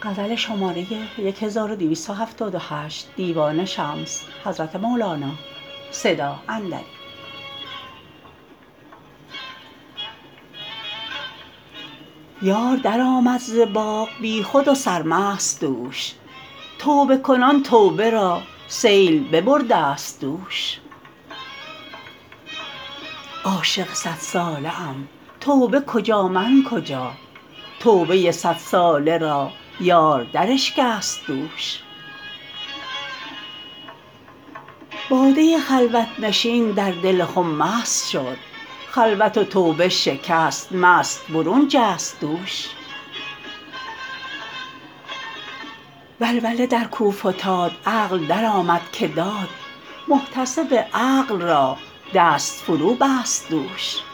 یار درآمد ز باغ بیخود و سرمست دوش توبه کنان توبه را سیل ببردست دوش عاشق صدساله ام توبه کجا من کجا توبه صدساله را یار دراشکست دوش باده خلوت نشین در دل خم مست شد خلوت و توبه شکست مست برون جست دوش ولوله در کو فتاد عقل درآمد که داد محتسب عقل را دست فروبست دوش